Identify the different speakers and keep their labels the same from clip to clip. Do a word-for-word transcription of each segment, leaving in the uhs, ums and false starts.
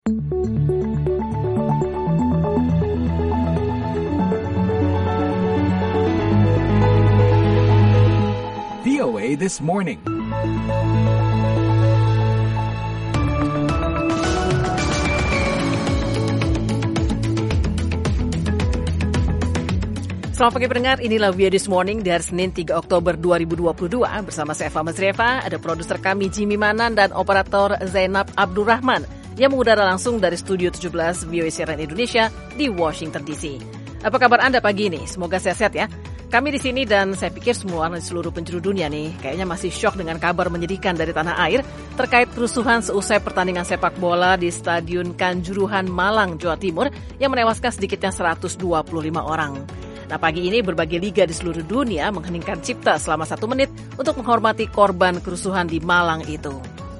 Speaker 1: V O A This Morning.
Speaker 2: Selamat pagi pendengar, inilah V O A This Morning di hari Senin tiga Oktober dua ribu dua puluh dua. Bersama saya Eva Mazrieva, ada produser kami Jimmy Manan dan operator Zainab Abdurrahman yang mengudara langsung dari Studio tujuh belas V O A Siaran Indonesia di Washington D C. Apa kabar Anda pagi ini? Semoga sehat-sehat ya. Kami di sini dan saya pikir semua orang di seluruh penjuru dunia nih kayaknya masih syok dengan kabar menyedihkan dari tanah air terkait kerusuhan seusai pertandingan sepak bola di Stadion Kanjuruhan, Malang, Jawa Timur yang menewaskan sedikitnya seratus dua puluh lima orang. Nah, pagi ini berbagai liga di seluruh dunia mengheningkan cipta selama satu menit untuk menghormati korban kerusuhan di Malang itu.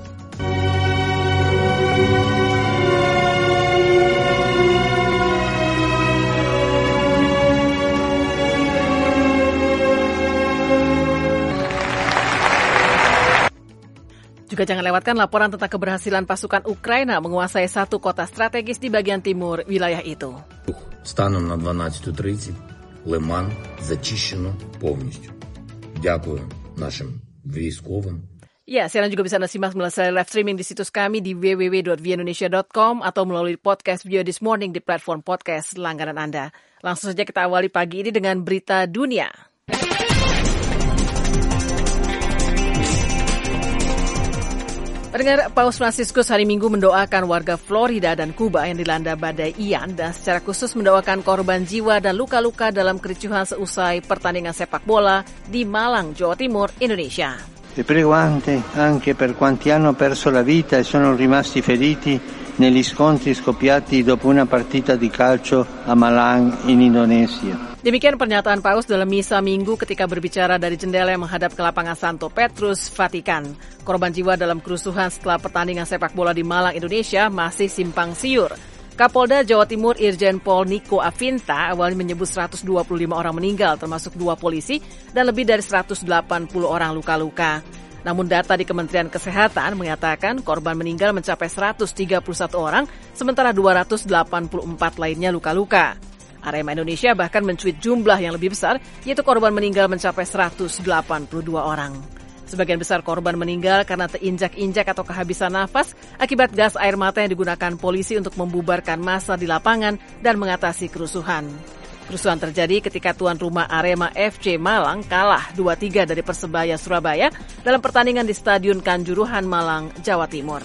Speaker 2: Juga jangan lewatkan laporan tentang keberhasilan pasukan Ukraina menguasai satu kota strategis di bagian timur wilayah itu.
Speaker 3: Станом на дванадцята тридцять Лиман зачищено повністю. Дякую нашим військовим.
Speaker 2: Ya, siaran juga bisa Anda simak melalui live streaming di situs kami di w w w dot v indonesia dot com atau melalui podcast V O A This Morning di platform podcast langganan Anda. Langsung saja kita awali pagi ini dengan berita dunia. Pendengar, Paus Fransiskus hari Minggu mendoakan warga Florida dan Kuba yang dilanda badai Ian dan secara khusus mendoakan korban jiwa dan luka-luka dalam kericuhan seusai pertandingan sepak bola di Malang, Jawa Timur, Indonesia.
Speaker 4: E prego anche per quanti hanno perso la vita e sono rimasti feriti negli scontri scoppiati dopo una partita di calcio a Malang in Indonesia.
Speaker 2: Demikian pernyataan Paus dalam misa Minggu ketika berbicara dari jendela yang menghadap ke lapangan Santo Petrus, Vatikan. Korban jiwa dalam kerusuhan setelah pertandingan sepak bola di Malang, Indonesia masih simpang siur. Kapolda Jawa Timur Irjen Pol Niko Afinta awalnya menyebut seratus dua puluh lima orang meninggal, termasuk dua polisi, dan lebih dari seratus delapan puluh orang luka-luka. Namun data di Kementerian Kesehatan mengatakan korban meninggal mencapai seratus tiga puluh satu orang, sementara dua ratus delapan puluh empat lainnya luka-luka. Arema Indonesia bahkan mencuit jumlah yang lebih besar, yaitu korban meninggal mencapai seratus delapan puluh dua orang. Sebagian besar korban meninggal karena terinjak-injak atau kehabisan nafas akibat gas air mata yang digunakan polisi untuk membubarkan massa di lapangan dan mengatasi kerusuhan. Kerusuhan terjadi ketika tuan rumah Arema F C Malang kalah dua tiga dari Persebaya Surabaya dalam pertandingan di Stadion Kanjuruhan, Malang, Jawa Timur.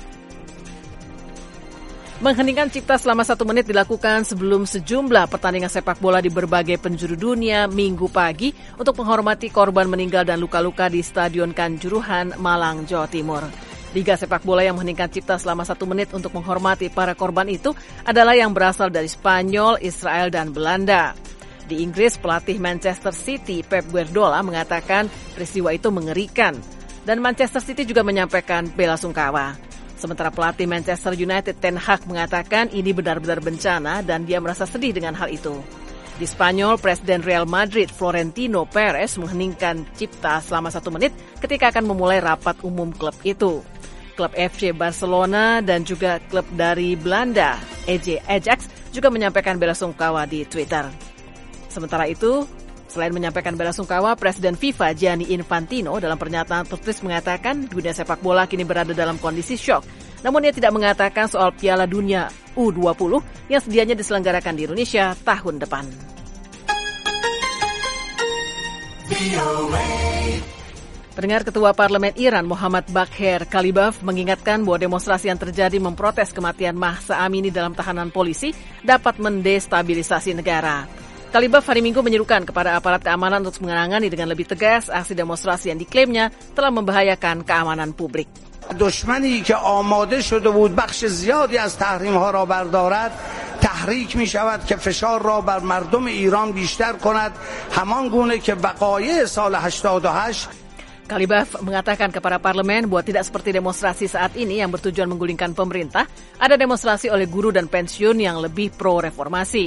Speaker 2: Mengheningkan cipta selama satu menit dilakukan sebelum sejumlah pertandingan sepak bola di berbagai penjuru dunia Minggu pagi untuk menghormati korban meninggal dan luka-luka di Stadion Kanjuruhan, Malang, Jawa Timur. Liga sepak bola yang mengheningkan cipta selama satu menit untuk menghormati para korban itu adalah yang berasal dari Spanyol, Israel, dan Belanda. Di Inggris, pelatih Manchester City Pep Guardiola mengatakan peristiwa itu mengerikan, dan Manchester City juga menyampaikan bela sungkawa. Sementara pelatih Manchester United Ten Hag mengatakan ini benar-benar bencana dan dia merasa sedih dengan hal itu. Di Spanyol, Presiden Real Madrid Florentino Perez mengheningkan cipta selama satu menit ketika akan memulai rapat umum klub itu. Klub F C Barcelona dan juga klub dari Belanda E J Ajax juga menyampaikan bela sungkawa di Twitter. Sementara itu, selain menyampaikan bela sungkawa, Presiden FIFA Gianni Infantino dalam pernyataan tertulis mengatakan dunia sepak bola kini berada dalam kondisi syok. Namun ia tidak mengatakan soal Piala Dunia U dua puluh yang sedianya diselenggarakan di Indonesia tahun depan. Pendengar, Ketua Parlemen Iran Muhammad Bagher Kalibaf mengingatkan bahwa demonstrasi yang terjadi memprotes kematian Mahsa Amini dalam tahanan polisi dapat mendestabilisasi negara. Kalibaf hari Minggu menyerukan kepada aparat keamanan untuk menangani dengan lebih tegas aksi demonstrasi yang diklaimnya telah membahayakan keamanan publik.
Speaker 5: دشمنی که آماده شده بود بخش زیادی از تحریم‌ها را بردارد تحریک می‌شود که فشار را بر مردم ایران بیشتر کند همان گونه که وقایع سال هشتاد و هشت.
Speaker 2: Kalibaf mengatakan kepada parlemen bahwa tidak seperti demonstrasi saat ini yang bertujuan menggulingkan pemerintah, ada demonstrasi oleh guru dan pensiun yang lebih pro reformasi.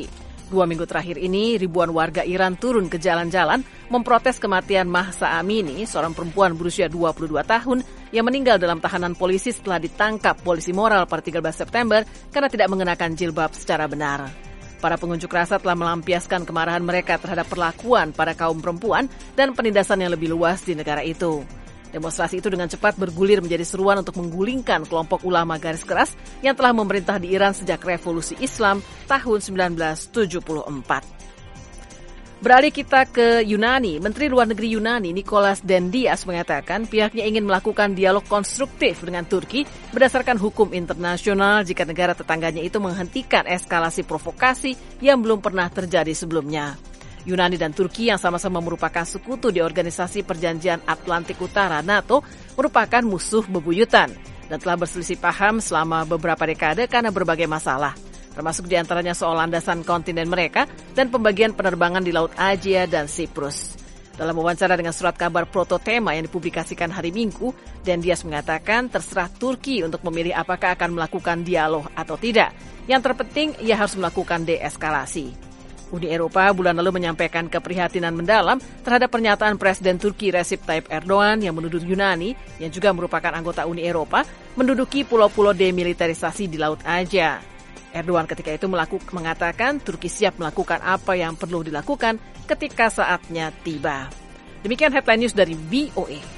Speaker 2: Dua minggu terakhir ini, ribuan warga Iran turun ke jalan-jalan memprotes kematian Mahsa Amini, seorang perempuan berusia dua puluh dua tahun yang meninggal dalam tahanan polisi setelah ditangkap polisi moral pada tiga belas September karena tidak mengenakan jilbab secara benar. Para pengunjuk rasa telah melampiaskan kemarahan mereka terhadap perlakuan pada kaum perempuan dan penindasan yang lebih luas di negara itu. Demonstrasi itu dengan cepat bergulir menjadi seruan untuk menggulingkan kelompok ulama garis keras yang telah memerintah di Iran sejak revolusi Islam tahun sembilan belas tujuh puluh empat. Beralih kita ke Yunani, Menteri Luar Negeri Yunani Nicholas Dendias mengatakan pihaknya ingin melakukan dialog konstruktif dengan Turki berdasarkan hukum internasional jika negara tetangganya itu menghentikan eskalasi provokasi yang belum pernah terjadi sebelumnya. Yunani dan Turki yang sama-sama merupakan sekutu di Organisasi Perjanjian Atlantik Utara NATO merupakan musuh bebuyutan dan telah berselisih paham selama beberapa dekade karena berbagai masalah, termasuk diantaranya soal landasan kontinen mereka dan pembagian penerbangan di Laut Aegea dan Siprus. Dalam wawancara dengan surat kabar Prototema yang dipublikasikan hari Minggu, Dendias mengatakan terserah Turki untuk memilih apakah akan melakukan dialog atau tidak. Yang terpenting, ia harus melakukan deeskalasi. Uni Eropa bulan lalu menyampaikan keprihatinan mendalam terhadap pernyataan Presiden Turki Recep Tayyip Erdogan yang menuduh Yunani, yang juga merupakan anggota Uni Eropa, menduduki pulau-pulau demilitarisasi di Laut Aegea. Erdogan ketika itu melaku, mengatakan Turki siap melakukan apa yang perlu dilakukan ketika saatnya tiba. Demikian headline news dari V O A.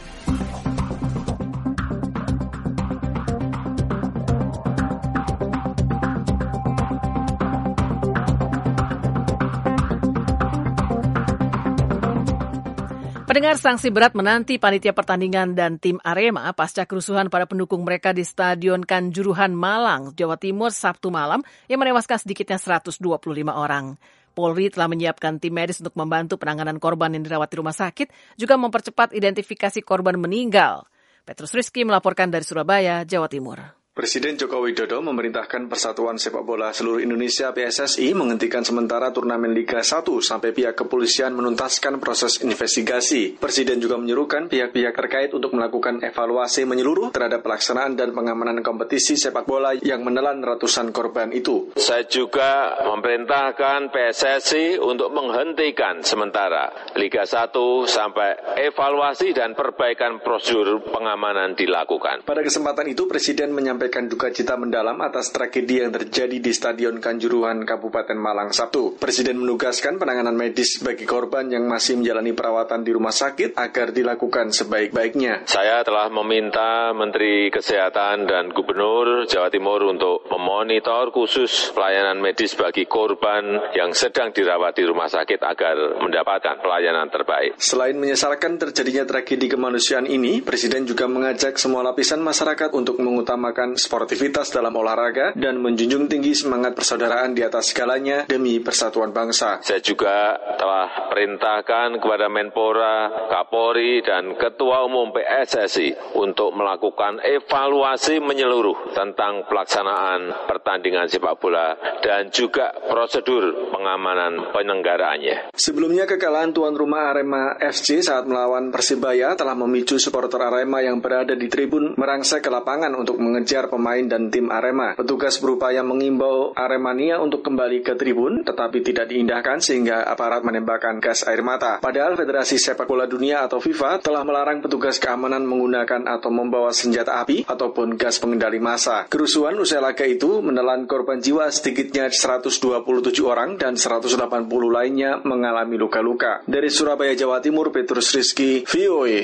Speaker 2: Pendengar, sanksi berat menanti panitia pertandingan dan tim Arema pasca kerusuhan pada pendukung mereka di Stadion Kanjuruhan Malang, Jawa Timur Sabtu malam yang menewaskan sedikitnya seratus dua puluh lima orang. Polri telah menyiapkan tim medis untuk membantu penanganan korban yang dirawat di rumah sakit, juga mempercepat identifikasi korban meninggal. Petrus Rizky melaporkan dari Surabaya, Jawa Timur.
Speaker 6: Presiden Joko Widodo memerintahkan Persatuan Sepak Bola Seluruh Indonesia P S S I menghentikan sementara turnamen Liga satu sampai pihak kepolisian menuntaskan proses investigasi. Presiden juga menyuruhkan pihak-pihak terkait untuk melakukan evaluasi menyeluruh terhadap pelaksanaan dan pengamanan kompetisi sepak bola yang menelan ratusan korban itu.
Speaker 7: Saya juga memerintahkan P S S I untuk menghentikan sementara Liga satu sampai evaluasi dan perbaikan prosedur pengamanan dilakukan.
Speaker 6: Pada kesempatan itu, Presiden menyampaikan duka cita mendalam atas tragedi yang terjadi di Stadion Kanjuruhan Kabupaten Malang Sabtu. Presiden menugaskan penanganan medis bagi korban yang masih menjalani perawatan di rumah sakit agar dilakukan sebaik-baiknya.
Speaker 7: Saya telah meminta Menteri Kesehatan dan Gubernur Jawa Timur untuk memonitor khusus pelayanan medis bagi korban yang sedang dirawat di rumah sakit agar mendapatkan pelayanan terbaik.
Speaker 6: Selain menyesalkan terjadinya tragedi kemanusiaan ini, Presiden juga mengajak semua lapisan masyarakat untuk mengutamakan sportivitas dalam olahraga dan menjunjung tinggi semangat persaudaraan di atas segalanya demi persatuan bangsa.
Speaker 7: Saya juga telah perintahkan kepada Menpora, Kapolri, dan Ketua Umum P S S I untuk melakukan evaluasi menyeluruh tentang pelaksanaan pertandingan sepak bola dan juga prosedur pengamanan penyelenggaraannya.
Speaker 6: Sebelumnya, kekalahan tuan rumah Arema F C saat melawan Persibaya telah memicu supporter Arema yang berada di tribun merangsek ke lapangan untuk mengejar pemain dan tim Arema. Petugas berupaya mengimbau Aremania untuk kembali ke tribun, tetapi tidak diindahkan sehingga aparat menembakkan gas air mata. Padahal Federasi Sepak Bola Dunia atau FIFA telah melarang petugas keamanan menggunakan atau membawa senjata api ataupun gas pengendali massa. Kerusuhan usai laga itu menelan korban jiwa sedikitnya seratus dua puluh tujuh orang dan seratus delapan puluh lainnya mengalami luka-luka. Dari Surabaya, Jawa Timur, Petrus Rizky, V O A.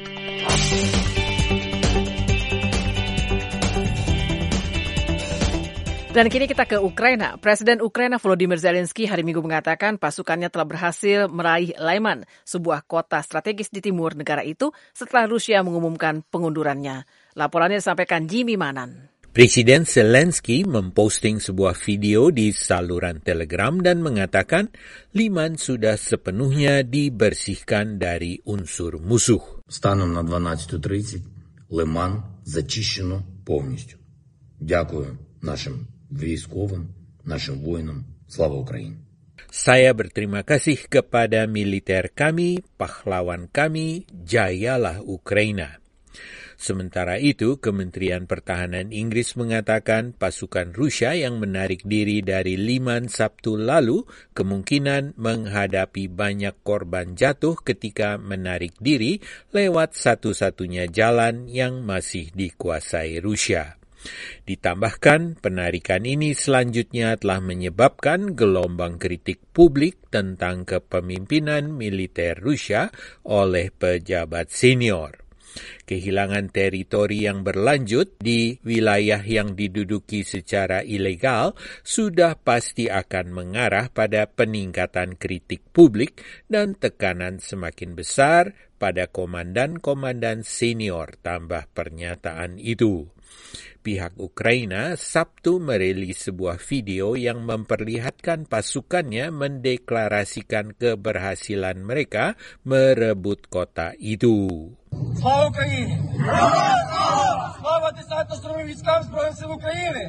Speaker 2: Dan kini kita ke Ukraina. Presiden Ukraina Volodymyr Zelensky hari Minggu mengatakan pasukannya telah berhasil meraih Lyman, sebuah kota strategis di timur negara itu setelah Rusia mengumumkan pengundurannya. Laporannya disampaikan Jimmy Manan.
Speaker 8: Presiden Zelensky memposting sebuah video di saluran Telegram dan mengatakan Lyman sudah sepenuhnya dibersihkan dari unsur musuh.
Speaker 3: Станом на дванадцяту тридцать Лиман зачищено повністю. Дякую нашим військовим, нашим воїнам. Слава Україні!
Speaker 8: Saya berterima kasih kepada militer kami, pahlawan kami, jayalah Ukraina. Sementara itu, Kementerian Pertahanan Inggris mengatakan pasukan Rusia yang menarik diri dari Liman Sabtu lalu kemungkinan menghadapi banyak korban jatuh ketika menarik diri lewat satu-satunya jalan yang masih dikuasai Rusia. Ditambahkan, penarikan ini selanjutnya telah menyebabkan gelombang kritik publik tentang kepemimpinan militer Rusia oleh pejabat senior. Kehilangan teritori yang berlanjut di wilayah yang diduduki secara ilegal sudah pasti akan mengarah pada peningkatan kritik publik dan tekanan semakin besar pada komandan-komandan senior, tambah pernyataan itu. Pihak Ukraina Sabtu merilis sebuah video yang memperlihatkan pasukannya mendeklarasikan keberhasilan mereka merebut kota itu.
Speaker 9: Слава Україні! Слава десантно штурмовим військам Збройних сил України!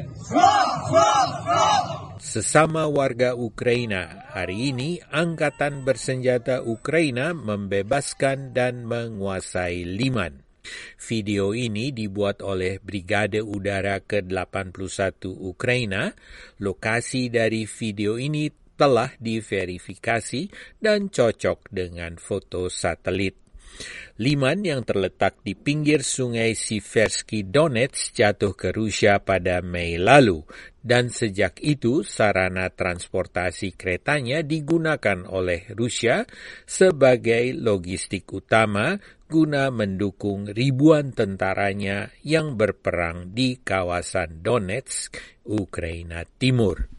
Speaker 8: Sesama warga Ukraina, hari ini Angkatan Bersenjata Ukraina membebaskan dan menguasai Liman. Video ini dibuat oleh Brigade Udara ke delapan puluh satu Ukraina. Lokasi dari video ini telah diverifikasi dan cocok dengan foto satelit. Liman yang terletak di pinggir sungai Siversky Donets jatuh ke Rusia pada Mei lalu, dan sejak itu sarana transportasi keretanya digunakan oleh Rusia sebagai logistik utama guna mendukung ribuan tentaranya yang berperang di kawasan Donetsk, Ukraina Timur.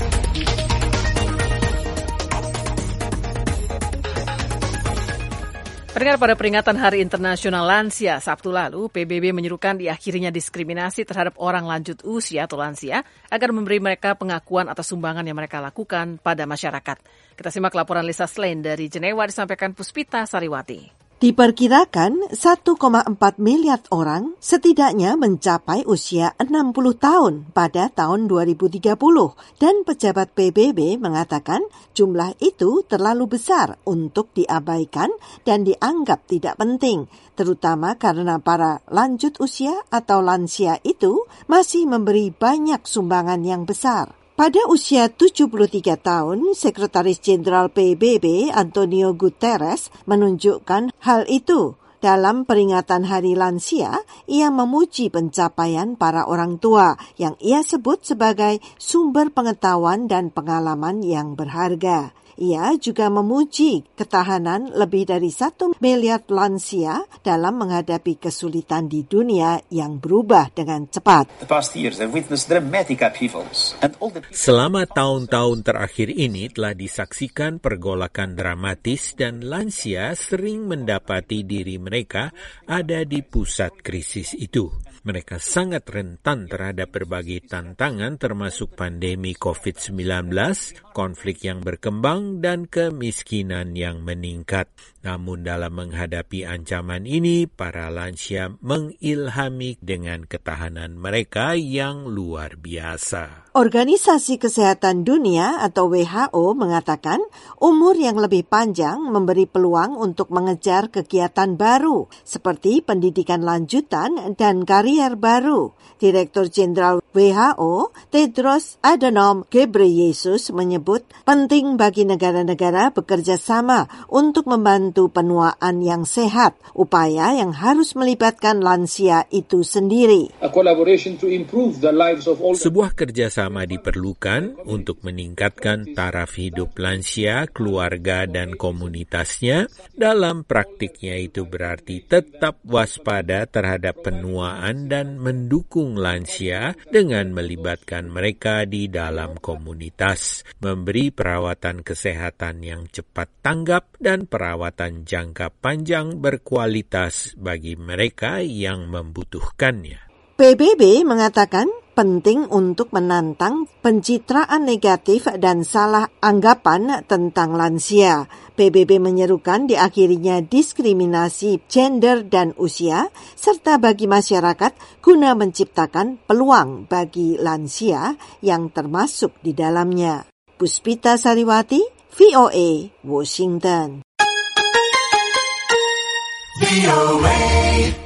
Speaker 2: Pendengar, pada peringatan Hari Internasional Lansia Sabtu lalu, P B B menyerukan diakhirinya diskriminasi terhadap orang lanjut usia atau lansia agar memberi mereka pengakuan atas sumbangan yang mereka lakukan pada masyarakat. Kita simak laporan Lisa Slane dari Jenewa disampaikan Puspita Sariwati.
Speaker 10: Diperkirakan satu koma empat miliar orang setidaknya mencapai usia enam puluh tahun pada tahun dua ribu tiga puluh dan pejabat P B B mengatakan jumlah itu terlalu besar untuk diabaikan dan dianggap tidak penting, terutama karena para lanjut usia atau lansia itu masih memberi banyak sumbangan yang besar. Pada usia tujuh puluh tiga tahun, Sekretaris Jenderal P B B Antonio Guterres menunjukkan hal itu. Dalam peringatan Hari Lansia, ia memuji pencapaian para orang tua yang ia sebut sebagai sumber pengetahuan dan pengalaman yang berharga. Ia juga memuji ketahanan lebih dari satu miliar lansia dalam menghadapi kesulitan di dunia yang berubah dengan cepat.
Speaker 8: Selama tahun-tahun terakhir ini telah disaksikan pergolakan dramatis dan lansia sering mendapati diri mereka ada di pusat krisis itu. Mereka sangat rentan terhadap berbagai tantangan termasuk pandemi covid sembilan belas, konflik yang berkembang, dan kemiskinan yang meningkat. Namun dalam menghadapi ancaman ini, para lansia mengilhami dengan ketahanan mereka yang luar biasa.
Speaker 10: Organisasi Kesehatan Dunia atau W H O mengatakan umur yang lebih panjang memberi peluang untuk mengejar kegiatan baru seperti pendidikan lanjutan dan karier baru. Direktur Jenderal W H O, Tedros Adhanom Ghebreyesus menyebut penting bagi negara-negara bekerja sama untuk membantu penuaan yang sehat, upaya yang harus melibatkan lansia itu sendiri.
Speaker 8: Sebuah kerjasama diperlukan untuk meningkatkan taraf hidup lansia, keluarga, dan komunitasnya. Dalam praktiknya itu berarti tetap waspada terhadap penuaan dan mendukung lansia dengan melibatkan mereka di dalam komunitas, memberi perawatan kesehatan yang cepat tanggap dan perawatan jangka panjang berkualitas bagi mereka yang membutuhkannya.
Speaker 10: P B B mengatakan penting untuk menantang pencitraan negatif dan salah anggapan tentang lansia. P B B menyerukan diakhirinya diskriminasi gender dan usia, serta bagi masyarakat guna menciptakan peluang bagi lansia yang termasuk di dalamnya. Puspita Sariwati, V O A, Washington. V O A